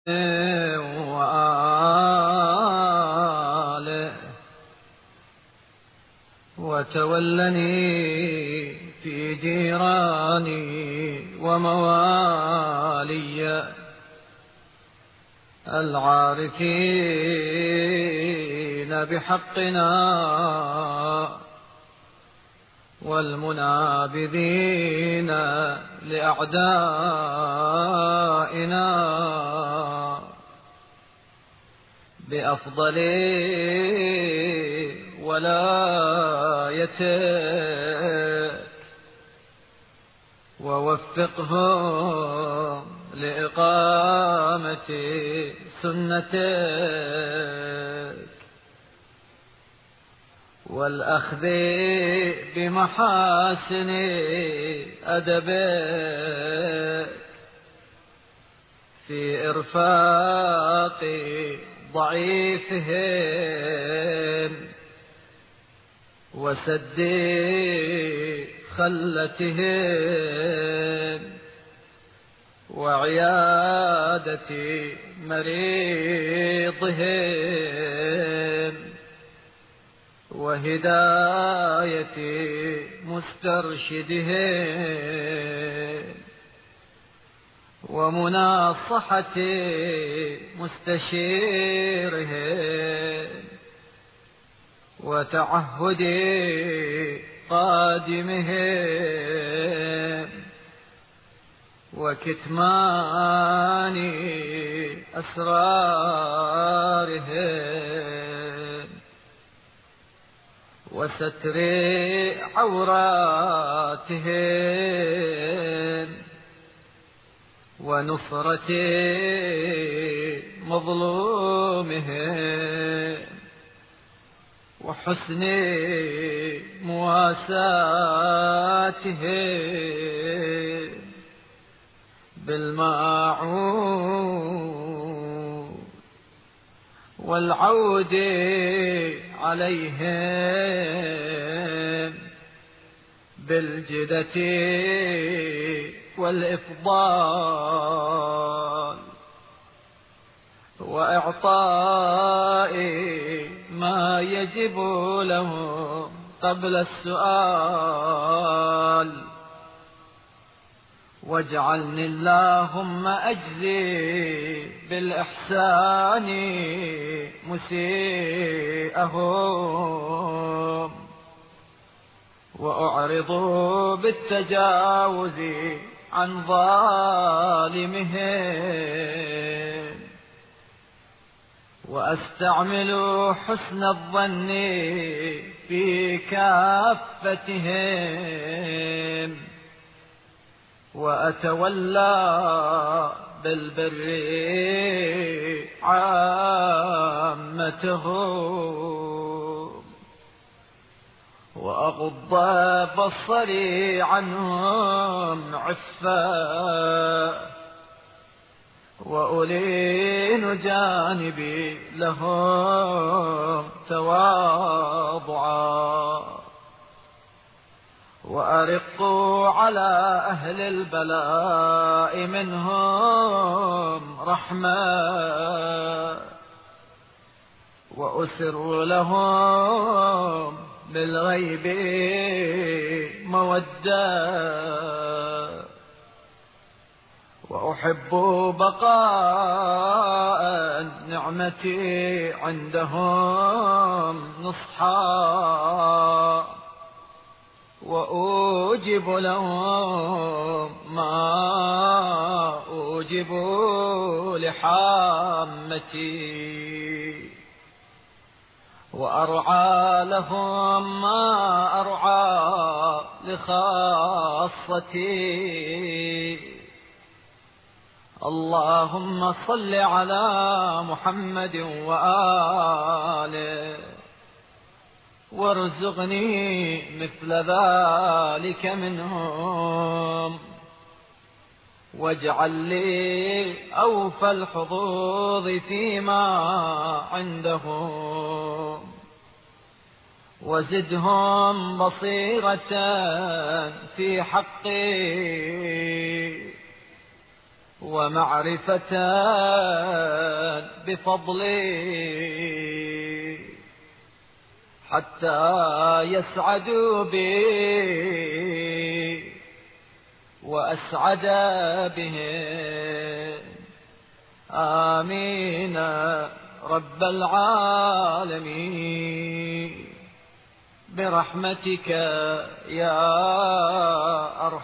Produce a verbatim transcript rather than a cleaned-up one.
وآله وتولني في جيراني وموالي العارفين بحقنا والمنابذين لأعدائنا بأفضل ولايتك ووفقهم لإقامة سنتك والأخذ بمحاسن أدبك في إرفاق ضعيفهم وسد خلتهم وعيادة مريضهم وهداية مسترشدهم ومناصحة مستشيرهم وتعهد قادمهم وكتمان أسرارهم وستر عوراتهم ونصرة مظلومهم وحسن مواساتهم بالماعون والعود عليهم بالجدة والإفضال وإعطاء ما يجب لهم قبل السؤال واجعلني اللهم أجزي بالإحسان مسيئهم وأعرض بالتجاوز عن ظالمهم وأستعمل حسن الظن في كافتهم وأتولى بالبر عامتهم وأغض بصري عنهم عفا وألين جانبي لهم تواضعا وأرق على أهل البلاء منهم رحمة وأسر لهم بالغيب مودة وأحب بقاء النعمة عندهم نصحا وأوجب لهم ما أوجب لحامتي وأرعى لهم ما أرعى لخاصتي. اللهم صل على محمد وآله وارزقني مثل ذلك منهم واجعل لي أوفى الحظوظ فيما عندهم وزدهم بصيرة في حقي ومعرفة بفضلي حتى يسعدوا بي وأسعد بهم. آمين رب العالمين برحمتك يا أرحم